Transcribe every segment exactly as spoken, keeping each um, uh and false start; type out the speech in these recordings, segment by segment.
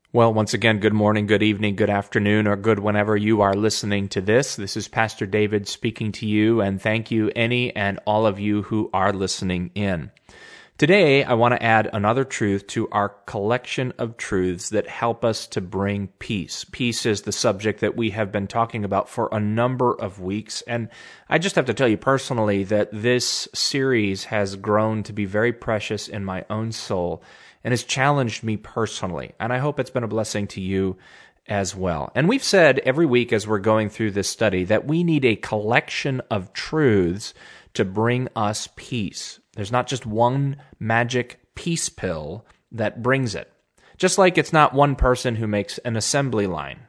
Well, once again, good morning, good evening, good afternoon, or good whenever you are listening to this. This is Pastor David speaking to you, and thank you, any and all of you who are listening in. Today, I want to add another truth to our collection of truths that help us to bring peace. Peace is the subject that we have been talking about for a number of weeks, and I just have to tell you personally that this series has grown to be very precious in my own soul and has challenged me personally, and I hope it's been a blessing to you as well. And we've said every week as we're going through this study that we need a collection of truths to bring us peace. There's not just one magic peace pill that brings it. Just like it's not one person who makes an assembly line.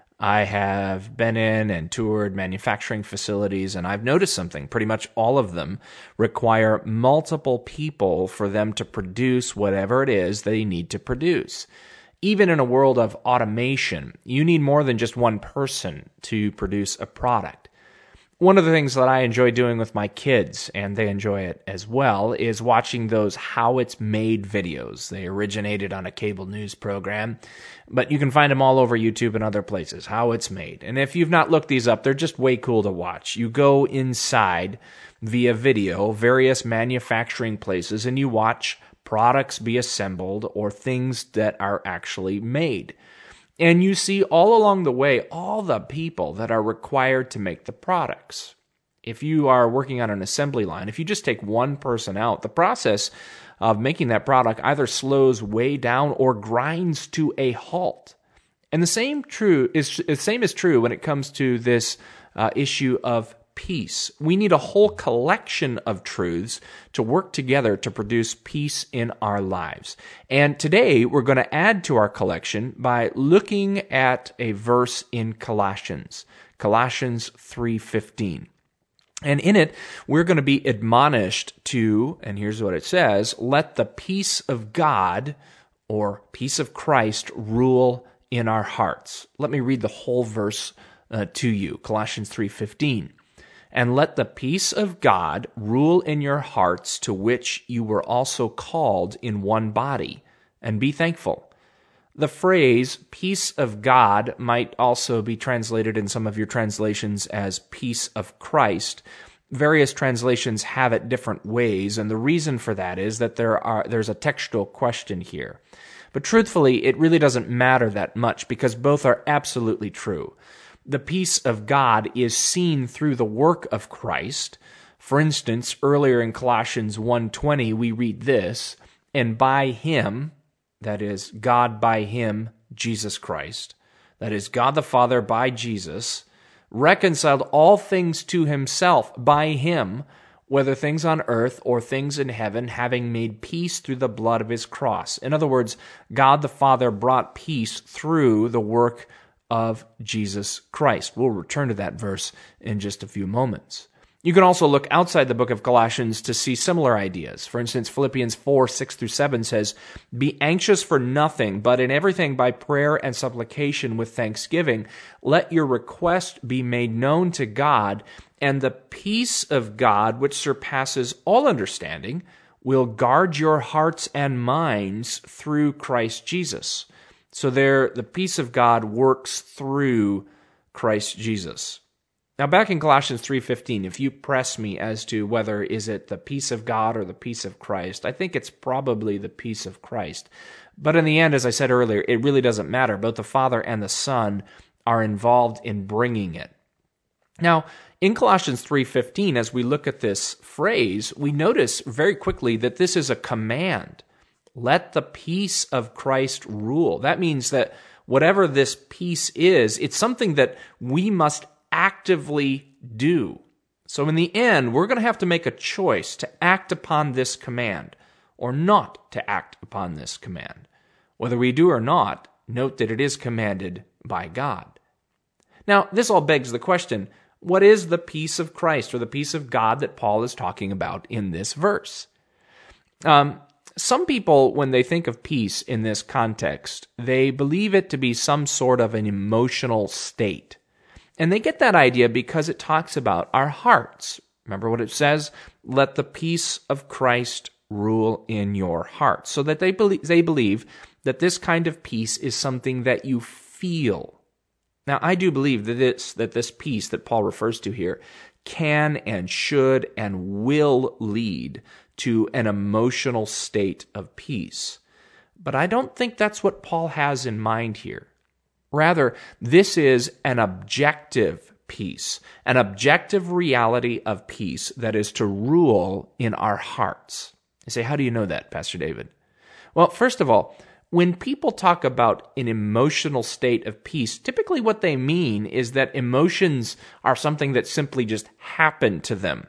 I have been in and toured manufacturing facilities, and I've noticed something. Pretty much all of them require multiple people for them to produce whatever it is they need to produce. Even in a world of automation, you need more than just one person to produce a product. One of the things that I enjoy doing with my kids, and they enjoy it as well, is watching those How It's Made videos. They originated on a cable news program, but you can find them all over YouTube and other places, How It's Made. And if you've not looked these up, they're just way cool to watch. You go inside via video, various manufacturing places, and you watch products be assembled or things that are actually made. And you see all along the way all the people that are required to make the products. If you are working on an assembly line, if you just take one person out, the process of making that product either slows way down or grinds to a halt. And the same true is the same is true when it comes to this uh, issue of peace. We need a whole collection of truths to work together to produce peace in our lives. And today we're going to add to our collection by looking at a verse in Colossians, Colossians three fifteen. And in it, we're going to be admonished to, and here's what it says, let the peace of God or peace of Christ rule in our hearts. Let me read the whole verse uh, to you, Colossians three fifteen. And let the peace of God rule in your hearts, to which you were also called in one body, and be thankful. The phrase peace of God might also be translated in some of your translations as peace of Christ. Various translations have it different ways, and the reason for that is that there are there's a textual question here. But truthfully, it really doesn't matter that much because both are absolutely true. The peace of God is seen through the work of Christ. For instance, earlier in Colossians one twenty, we read this, and by him, that is, God by him, Jesus Christ, that is, God the Father by Jesus, reconciled all things to himself by him, whether things on earth or things in heaven, having made peace through the blood of his cross. In other words, God the Father brought peace through the work of Jesus Christ. We'll return to that verse in just a few moments. You can also look outside the book of Colossians to see similar ideas. For instance, Philippians four, six through seven says, be anxious for nothing, but in everything by prayer and supplication with thanksgiving, let your request be made known to God, and the peace of God, which surpasses all understanding, will guard your hearts and minds through Christ Jesus. So there, the peace of God works through Christ Jesus. Now, back in Colossians three fifteen, if you press me as to whether is it the peace of God or the peace of Christ, I think it's probably the peace of Christ. But in the end, as I said earlier, it really doesn't matter. Both the Father and the Son are involved in bringing it. Now, in Colossians three fifteen, as we look at this phrase, we notice very quickly that this is a command. Let the peace of Christ rule. That means that whatever this peace is, it's something that we must actively do. So in the end, we're going to have to make a choice to act upon this command or not to act upon this command. Whether we do or not, note that it is commanded by God. Now, this all begs the question, what is the peace of Christ or the peace of God that Paul is talking about in this verse? Um, Some people, when they think of peace in this context, they believe it to be some sort of an emotional state. And they get that idea because it talks about our hearts. Remember what it says? Let the peace of Christ rule in your heart. So that they believe, they believe that this kind of peace is something that you feel. Now, I do believe that this, that this peace that Paul refers to here can and should and will lead to an emotional state of peace. But I don't think that's what Paul has in mind here. Rather, this is an objective peace, an objective reality of peace that is to rule in our hearts. You say, how do you know that, Pastor David? Well, first of all, when people talk about an emotional state of peace, typically what they mean is that emotions are something that simply just happen to them.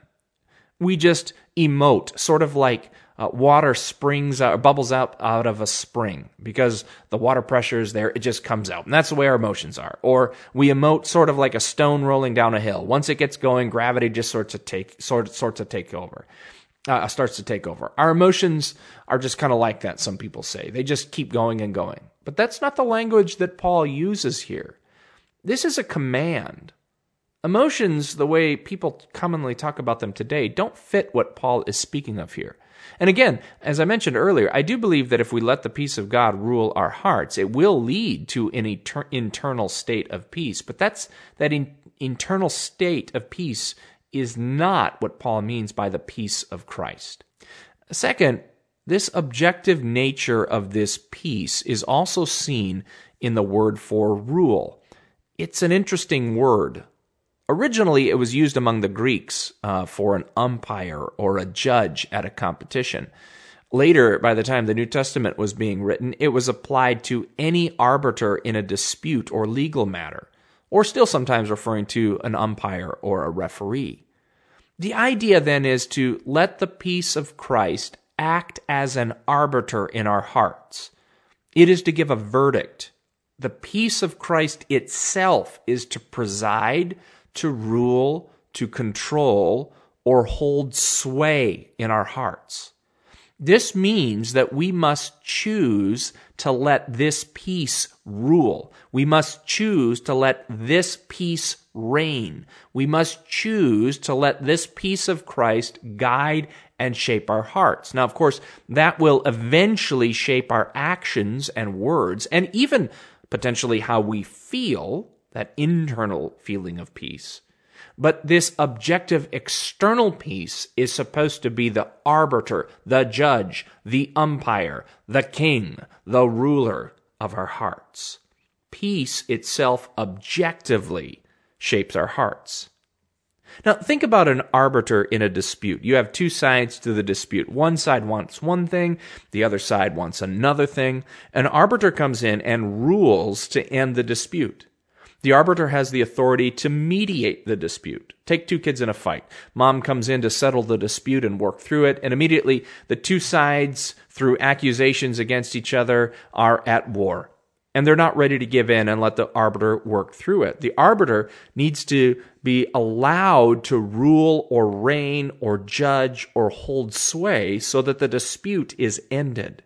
We just emote, sort of like uh, water springs out, or bubbles out out of a spring because the water pressure is there, it just comes out. And that's the way our emotions are. Or we emote sort of like a stone rolling down a hill. Once it gets going, gravity just sorts of take sort sorts of take over. Uh, starts to take over. Our emotions are just kind of like that, some people say. They just keep going and going. But that's not the language that Paul uses here. This is a command. Emotions, the way people commonly talk about them today, don't fit what Paul is speaking of here. And again, as I mentioned earlier, I do believe that if we let the peace of God rule our hearts, it will lead to an eter- internal state of peace. But that's that in- internal state of peace is not what Paul means by the peace of Christ. Second, this objective nature of this peace is also seen in the word for rule. It's an interesting word. Originally, it was used among the Greeks uh, for an umpire or a judge at a competition. Later, by the time the New Testament was being written, it was applied to any arbiter in a dispute or legal matter, or still sometimes referring to an umpire or a referee. The idea then is to let the peace of Christ act as an arbiter in our hearts. It is to give a verdict. The peace of Christ itself is to preside, to rule, to control, or hold sway in our hearts. This means that we must choose to let this peace rule. We must choose to let this peace reign. We must choose to let this peace of Christ guide and shape our hearts. Now, of course, that will eventually shape our actions and words, and even potentially how we feel, that internal feeling of peace. But this objective external peace is supposed to be the arbiter, the judge, the umpire, the king, the ruler of our hearts. Peace itself objectively shapes our hearts. Now, think about an arbiter in a dispute. You have two sides to the dispute. One side wants one thing, the other side wants another thing. An arbiter comes in and rules to end the dispute. The arbiter has the authority to mediate the dispute. Take two kids in a fight. Mom comes in to settle the dispute and work through it, and immediately the two sides, through accusations against each other, are at war. And they're not ready to give in and let the arbiter work through it. The arbiter needs to be allowed to rule or reign or judge or hold sway so that the dispute is ended.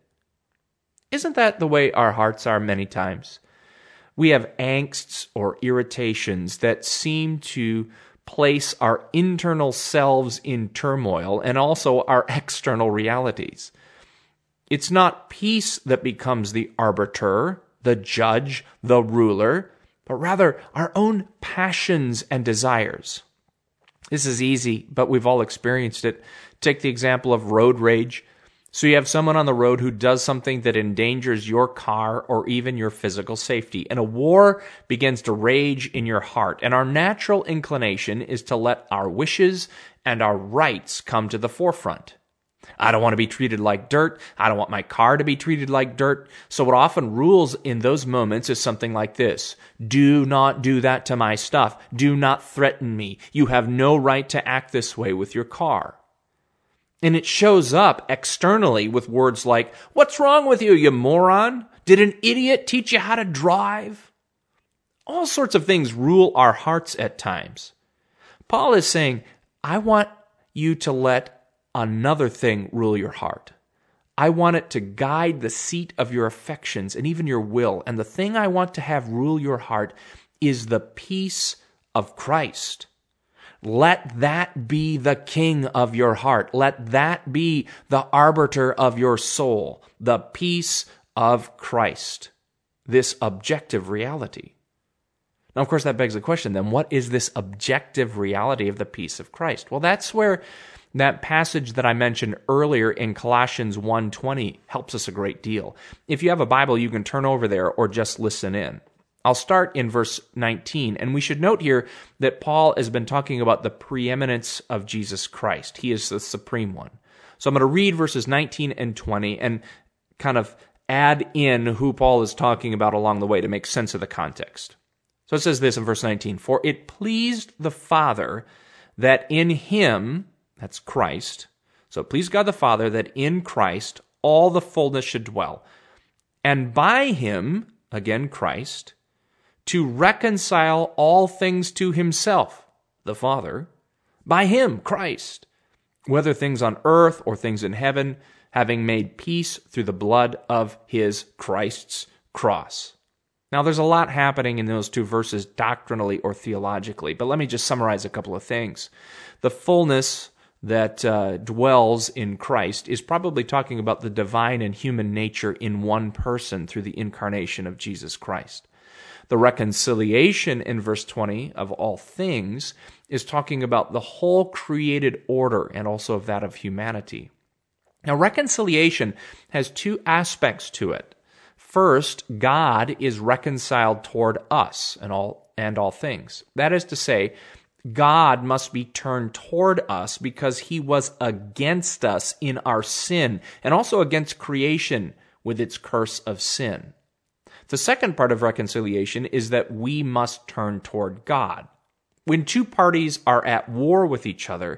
Isn't that the way our hearts are many times? We have angsts or irritations that seem to place our internal selves in turmoil and also our external realities. It's not peace that becomes the arbiter, the judge, the ruler, but rather our own passions and desires. This is easy, but we've all experienced it. Take the example of road rage. So you have someone on the road who does something that endangers your car or even your physical safety, and a war begins to rage in your heart. And our natural inclination is to let our wishes and our rights come to the forefront. I don't want to be treated like dirt. I don't want my car to be treated like dirt. So what often rules in those moments is something like this. Do not do that to my stuff. Do not threaten me. You have no right to act this way with your car. And it shows up externally with words like, "What's wrong with you, you moron? Did an idiot teach you how to drive?" All sorts of things rule our hearts at times. Paul is saying, I want you to let another thing rule your heart. I want it to guide the seat of your affections and even your will. And the thing I want to have rule your heart is the peace of Christ. Let that be the king of your heart. Let that be the arbiter of your soul, the peace of Christ, this objective reality. Now, of course, that begs the question, then, what is this objective reality of the peace of Christ? Well, that's where that passage that I mentioned earlier in Colossians one twenty helps us a great deal. If you have a Bible, you can turn over there or just listen in. I'll start in verse nineteen, and we should note here that Paul has been talking about the preeminence of Jesus Christ. He is the supreme one. So I'm going to read verses nineteen and twenty and kind of add in who Paul is talking about along the way to make sense of the context. So it says this in verse nineteen, "For it pleased the Father that in him," that's Christ, so it pleased God the Father that in Christ all the fullness should dwell, "and by him," again Christ, "to reconcile all things to himself," the Father, "by him," Christ, "whether things on earth or things in heaven, having made peace through the blood of his," Christ's, "cross." Now, there's a lot happening in those two verses doctrinally or theologically, but let me just summarize a couple of things. The fullness that uh, dwells in Christ is probably talking about the divine and human nature in one person through the incarnation of Jesus Christ. The reconciliation in verse twenty of all things is talking about the whole created order and also of that of humanity. Now, reconciliation has two aspects to it. First, God is reconciled toward us and all and all things. That is to say, God must be turned toward us because he was against us in our sin and also against creation with its curse of sin. The second part of reconciliation is that we must turn toward God. When two parties are at war with each other,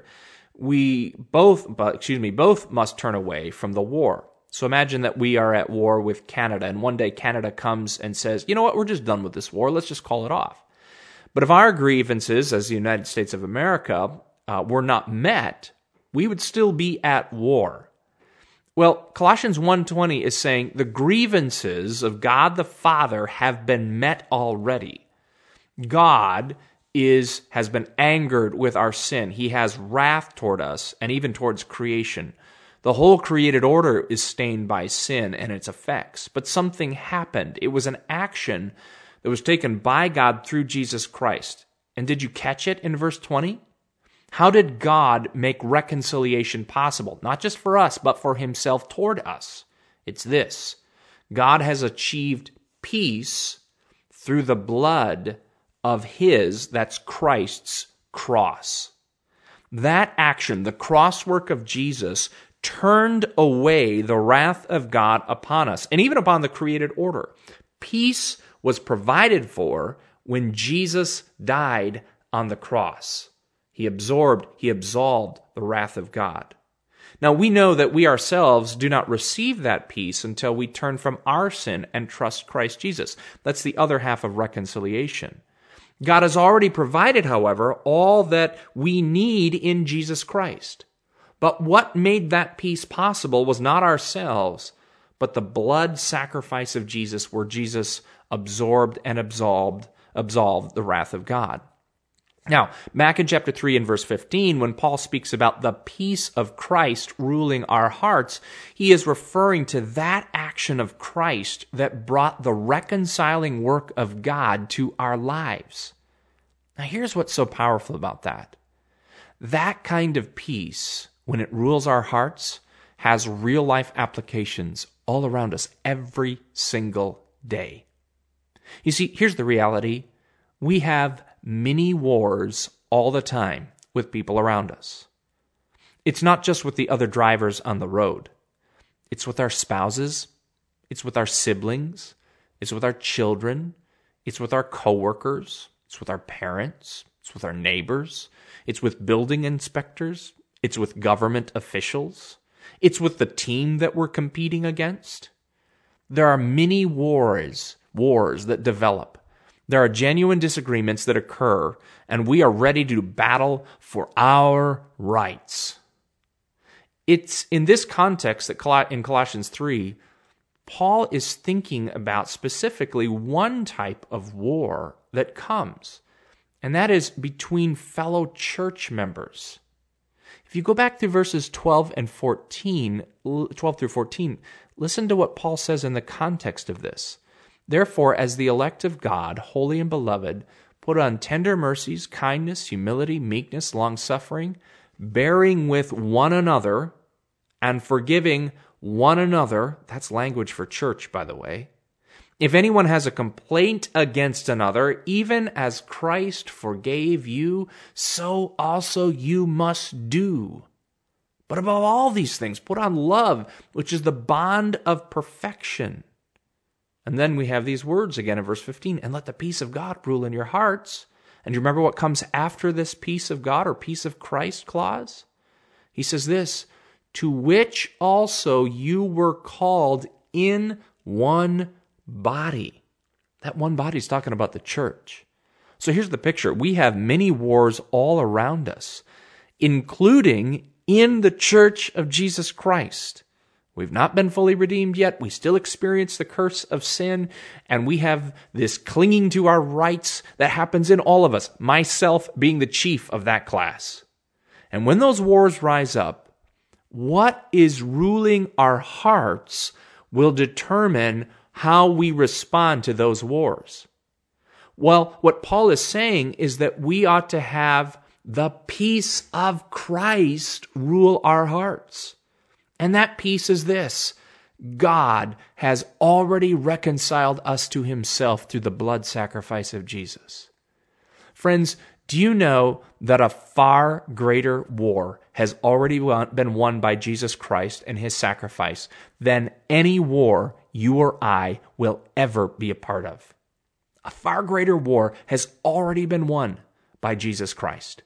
we both, excuse me, both must turn away from the war. So imagine that we are at war with Canada, and one day Canada comes and says, you know what, we're just done with this war, let's just call it off. But if our grievances as the United States of America uh, were not met, we would still be at war. Well, Colossians one twenty is saying the grievances of God the Father have been met already. God is has been angered with our sin. He has wrath toward us and even towards creation. The whole created order is stained by sin and its effects. But something happened. It was an action that was taken by God through Jesus Christ. And did you catch it in verse twenty? How did God make reconciliation possible? Not just for us, but for himself toward us. It's this: God has achieved peace through the blood of his, that's Christ's, cross. That action, the cross work of Jesus, turned away the wrath of God upon us, and even upon the created order. Peace was provided for when Jesus died on the cross. He absorbed, he absolved the wrath of God. Now, we know that we ourselves do not receive that peace until we turn from our sin and trust Christ Jesus. That's the other half of reconciliation. God has already provided, however, all that we need in Jesus Christ. But what made that peace possible was not ourselves, but the blood sacrifice of Jesus, where Jesus absorbed and absolved, absolved the wrath of God. Now, back in chapter three and verse fifteen, when Paul speaks about the peace of Christ ruling our hearts, he is referring to that action of Christ that brought the reconciling work of God to our lives. Now, here's what's so powerful about that. That kind of peace, when it rules our hearts, has real-life applications all around us every single day. You see, here's the reality. We have many wars all the time with people around us. It's not just with the other drivers on the road. It's with our spouses. It's with our siblings. It's with our children. It's with our coworkers. It's with our parents. It's with our neighbors. It's with building inspectors. It's with government officials. It's with the team that we're competing against. There are many wars, wars that develop. There are genuine disagreements that occur, and we are ready to battle for our rights. It's in this context that in Colossians three, Paul is thinking about specifically one type of war that comes, and that is between fellow church members. If you go back through verses twelve and fourteen, twelve through fourteen, listen to what Paul says in the context of this. Therefore, as the elect of God, holy and beloved, put on tender mercies, kindness, humility, meekness, long-suffering, bearing with one another, and forgiving one another. That's language for church, by the way. If anyone has a complaint against another, even as Christ forgave you, so also you must do. But above all these things, put on love, which is the bond of perfection. And then we have these words again in verse fifteen, and let the peace of God rule in your hearts. And you remember what comes after this peace of God or peace of Christ clause? He says this, to which also you were called in one body. That one body is talking about the church. So here's the picture. We have many wars all around us, including in the church of Jesus Christ. We've not been fully redeemed yet. We still experience the curse of sin, and we have this clinging to our rights that happens in all of us, myself being the chief of that class. And when those wars rise up, what is ruling our hearts will determine how we respond to those wars. Well, what Paul is saying is that we ought to have the peace of Christ rule our hearts. And that peace is this: God has already reconciled us to himself through the blood sacrifice of Jesus. Friends, do you know that a far greater war has already been won by Jesus Christ and his sacrifice than any war you or I will ever be a part of? A far greater war has already been won by Jesus Christ.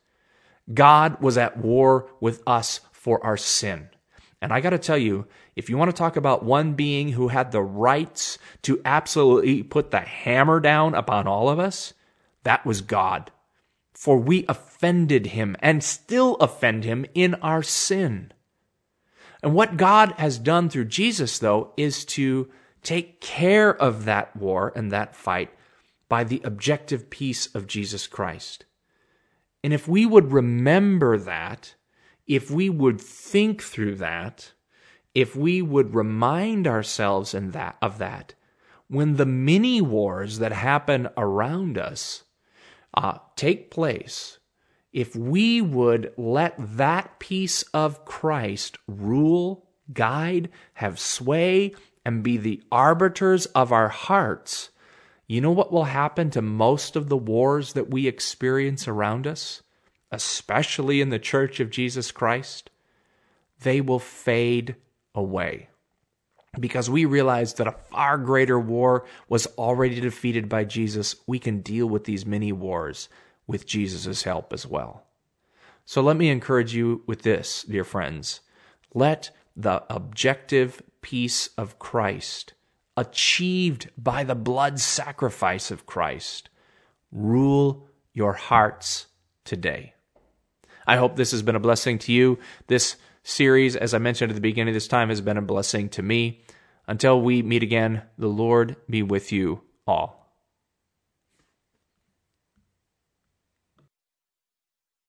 God was at war with us for our sin. And I got to tell you, if you want to talk about one being who had the rights to absolutely put the hammer down upon all of us, that was God. For we offended him and still offend him in our sin. And what God has done through Jesus, though, is to take care of that war and that fight by the objective peace of Jesus Christ. And if we would remember that, if we would think through that, if we would remind ourselves in that, of that, when the many wars that happen around us uh, take place, if we would let that peace of Christ rule, guide, have sway, and be the arbiters of our hearts, you know what will happen to most of the wars that we experience around us, especially in the Church of Jesus Christ? They will fade away, because we realize that a far greater war was already defeated by Jesus. We can deal with these many wars with Jesus' help as well. So let me encourage you with this, dear friends. Let the objective peace of Christ, achieved by the blood sacrifice of Christ, rule your hearts today. I hope this has been a blessing to you. This series, as I mentioned at the beginning of this time, has been a blessing to me. Until we meet again, the Lord be with you all.